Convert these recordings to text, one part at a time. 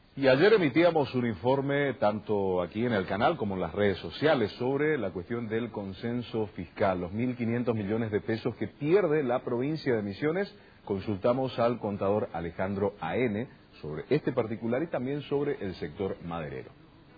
Y ayer emitíamos un informe, tanto aquí en el canal como en las redes sociales, sobre la cuestión del consenso fiscal, los 1.500 millones de pesos que pierde la provincia de Misiones. Consultamos al contador Alejandro A.N. sobre este particular y también sobre el sector maderero.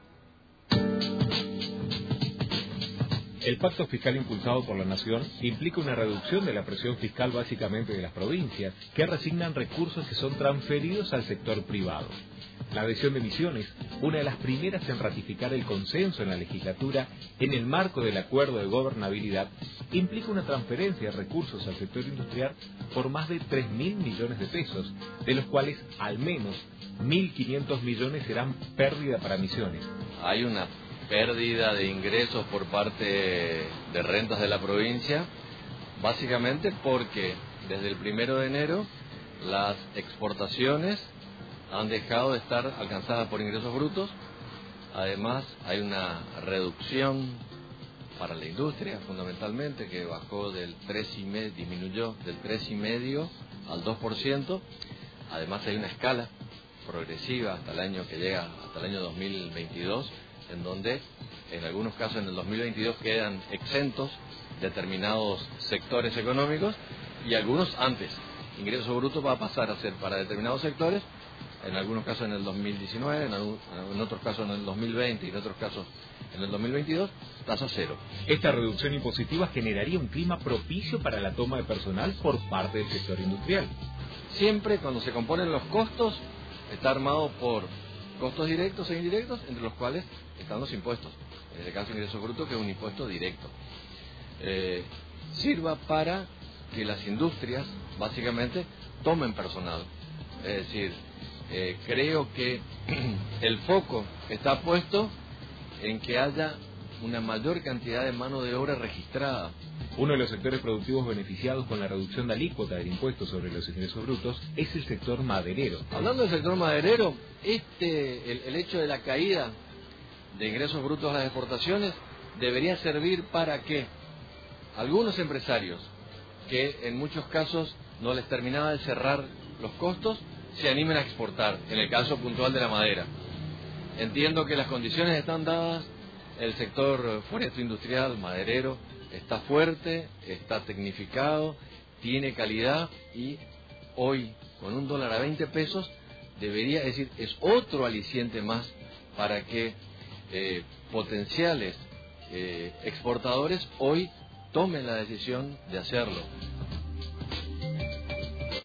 El pacto fiscal impulsado por la Nación implica una reducción de la presión fiscal básicamente de las provincias, que resignan recursos que son transferidos al sector privado. La adhesión de Misiones, una de las primeras en ratificar el consenso en la legislatura en el marco del acuerdo de gobernabilidad, implica una transferencia de recursos al sector industrial por más de 3.000 millones de pesos, de los cuales al menos 1.500 millones serán pérdida para Misiones. Hay una pérdida de ingresos por parte de rentas de la provincia, básicamente porque desde el 1 de enero las exportaciones han dejado de estar alcanzadas por ingresos brutos. Además hay una reducción para la industria fundamentalmente, que bajó disminuyó del 3,5% al 2%. Además hay una escala progresiva hasta el año que llega hasta el año 2022, en donde en algunos casos en el 2022 quedan exentos determinados sectores económicos y algunos antes. Ingreso bruto va a pasar a ser para determinados sectores, en algunos casos en el 2019, en otros casos en el 2020 y en otros casos en el 2022, tasa cero. Esta reducción impositiva generaría un clima propicio para la toma de personal por parte del sector industrial. Siempre cuando se componen los costos, está armado por costos directos e indirectos, entre los cuales están los impuestos. En este caso, ingreso bruto, que es un impuesto directo. Sirva para que las industrias, básicamente, tomen personal. Es decir, creo que el foco está puesto en que haya una mayor cantidad de mano de obra registrada. Uno de los sectores productivos beneficiados con la reducción de alícuota del impuesto sobre los ingresos brutos es el sector maderero. Hablando del sector maderero, el hecho de la caída de ingresos brutos a las exportaciones debería servir para que algunos empresarios, que en muchos casos no les terminaba de cerrar los costos, se animen a exportar, en el caso puntual de la madera. Entiendo que las condiciones están dadas, el sector forestal industrial, maderero, está fuerte, está tecnificado, tiene calidad y hoy con un dólar a 20 pesos debería, es decir, es otro aliciente más para que potenciales exportadores hoy tomen la decisión de hacerlo.